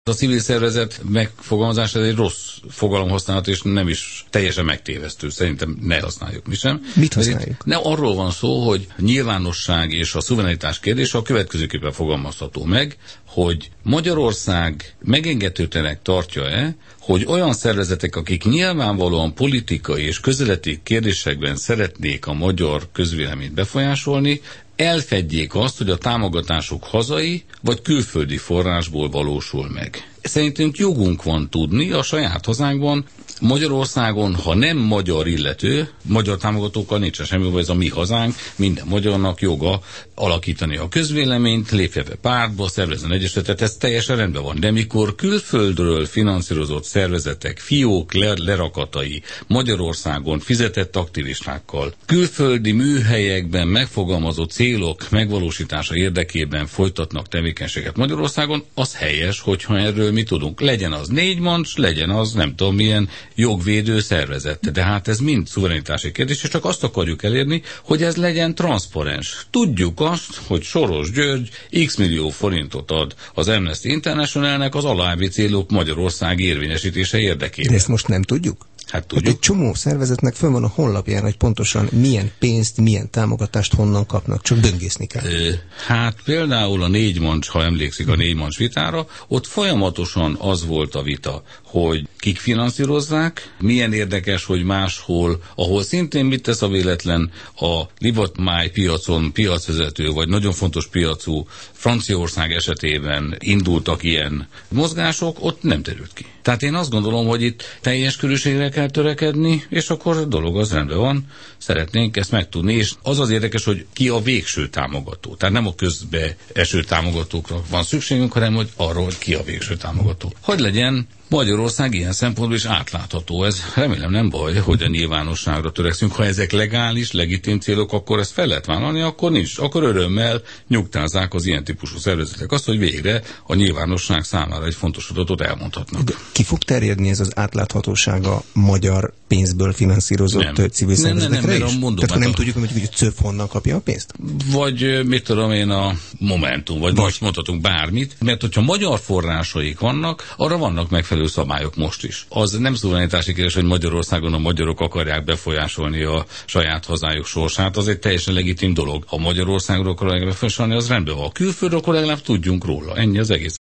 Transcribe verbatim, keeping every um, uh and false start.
A civil szervezet megfogalmazás ez egy rossz fogalomhasználat, és nem is teljesen megtévesztő. Szerintem ne használjuk mi sem. Mit használjuk? Nem arról van szó, hogy nyilvánosság és a szuverenitás kérdése a következőképpen fogalmazható meg, hogy Magyarország megengedhetőnek tartja-e, hogy olyan szervezetek, akik nyilvánvalóan politikai és közéleti kérdésekben szeretnék a magyar közvéleményt befolyásolni, elfedjék azt, hogy a támogatásuk hazai vagy külföldi forrásból valósul meg. Szerintünk jogunk van tudni a saját hazánkban, Magyarországon, ha nem magyar illető, magyar támogatókkal nincsen semmi, vagy ez a mi hazánk, minden magyarnak joga alakítani a közvéleményt, lépje be pártba, szervezzen egyesületet, ez teljesen rendben van. De mikor külföldről finanszírozott szervezetek, fiók lerakatai Magyarországon fizetett aktivistákkal, külföldi műhelyekben megfogalmazott célok megvalósítása érdekében folytatnak tevékenységet Magyarországon, az helyes, hogyha erről mi tudunk. Legyen az négy mancs, legyen az nem tudom milyen jogvédő szervezet. De hát ez mind szuverenitási kérdés, és csak azt akarjuk elérni, hogy ez legyen transzparens. Tudjuk azt, hogy Soros György x millió forintot ad az Amnesty Internationalnek az alábbi célok Magyarország érvényesítése érdekében. De ezt most nem tudjuk? Hát tudjuk. Hát egy csomó szervezetnek fönn van a honlapján, hogy pontosan milyen pénzt, milyen támogatást honnan kapnak, csak böngészni kell. Ö, hát például a négy mancs, ha emlékszik a négy mancs vitára, ott folyamatosan az volt a vita, hogy kik finanszírozzák, milyen érdekes, hogy máshol, ahol szintén mit tesz a véletlen, a libatmáj piacon piacvezető, vagy nagyon fontos piacú Franciaország esetében indultak ilyen mozgások, ott nem terült ki. Tehát én azt gondolom, hogy itt teljes körűségre kell törekedni, és akkor a dolog az rendben van, szeretnénk ezt megtudni, és az az érdekes, hogy ki a végső támogató. Tehát nem a közbeeső támogatókra van szükségünk, hanem hogy arról, hogy ki a végső támogató. Hogy legyen Magyarország ilyen szempontból is átlátható. Ez remélem nem baj, hogy a nyilvánosságra törekszünk. Ha ezek legális, legitim célok, akkor ezt fel lehet vállalni, akkor nincs. Akkor örömmel nyugtázzák az ilyen típusú szervezetek azt, hogy végre a nyilvánosság számára egy fontos adatot elmondhatnak. De ki fog terjedni ez az átláthatóság a magyar pénzből finanszírozott nem. civil szervezetekre nem, nem, is? Mondom, tehát ha nem a... tudjuk, hogy a cöp honnan kapja a pénzt? Vagy mit tudom én, a Momentum, vagy, vagy. most mondhatunk bármit, mert hogyha magyar forrásaik vannak, arra vannak megfelelő szabályok most is. Az nem szuverenitási kérdés, hogy Magyarországon a magyarok akarják befolyásolni a saját hazájuk sorsát, az egy teljesen legitim dolog. Ha Magyarországról akarják befolyásolni, az rendben van. A külföldről akkor legalább tudjunk róla. Ennyi az egész.